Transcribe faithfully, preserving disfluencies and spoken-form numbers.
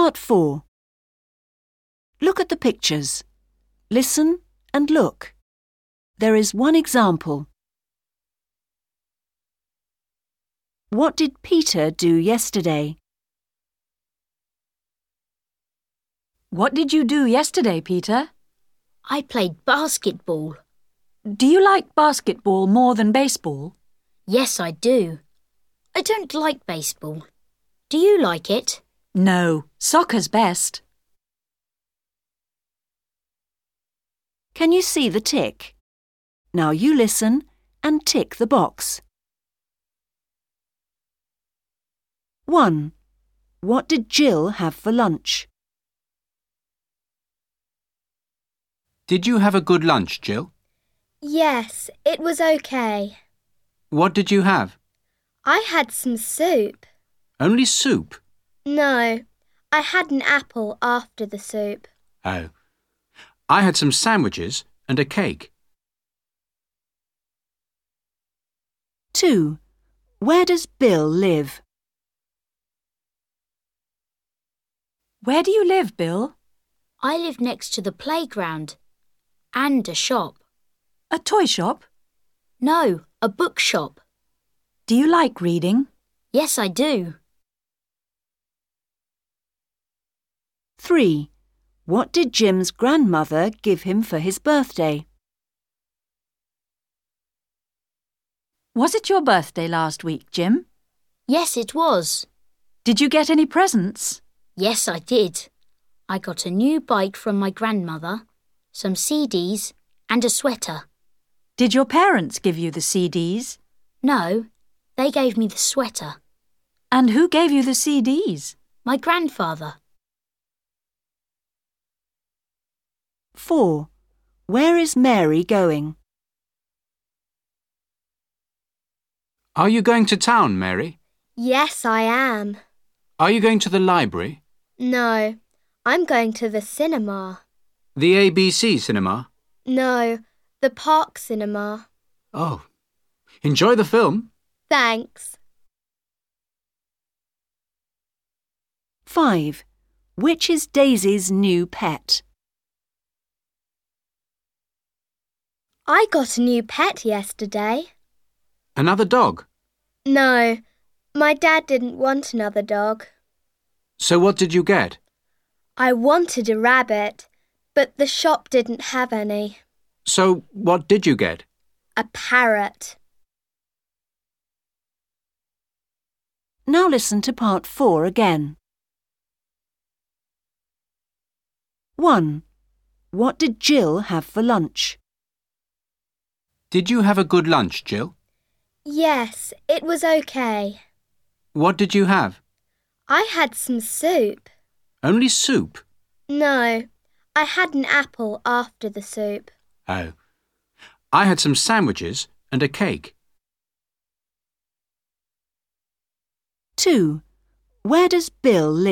Part four. Look at the pictures. Listen and look. There is one example. What did Peter do yesterday? What did you do yesterday, Peter? I played basketball. Do you like basketball more than baseball? Yes, I do. I don't like baseball. Do you like it? No, soccer's best. Can you see the tick? Now you listen and tick the box. one. What did Jill have for lunch? Did you have a good lunch, Jill? Yes, it was okay. What did you have? I had some soup. Only soup? No, I had an apple after the soup. Oh. I had some sandwiches and a cake. two. Where does Bill live? Where do you live, Bill? I live next to the playground and a shop. A toy shop? No, a bookshop. Do you like reading? Yes, I do. three. What did Jim's grandmother give him for his birthday? Was it your birthday last week, Jim? Yes, it was. Did you get any presents? Yes, I did. I got a new bike from my grandmother, some C Ds and a sweater. Did your parents give you the C Ds? No, they gave me the sweater. And who gave you the C Ds? My grandfather. four. Where is Mary going? Are you going to town, Mary? Yes, I am. Are you going to the library? No, I'm going to the cinema. The A B C cinema? No, the park cinema. Oh. Enjoy the film. Thanks. five. Which is Daisy's new pet? I got a new pet yesterday. Another dog? No, my dad didn't want another dog. So what did you get? I wanted a rabbit, but the shop didn't have any. So what did you get? A parrot. Now listen to part four again. one. What did Jill have for lunch? Did you have a good lunch, Jill? Yes, it was okay. What did you have? I had some soup. Only soup? No, I had an apple after the soup. Oh. I had some sandwiches and a cake. two. Where does Bill live?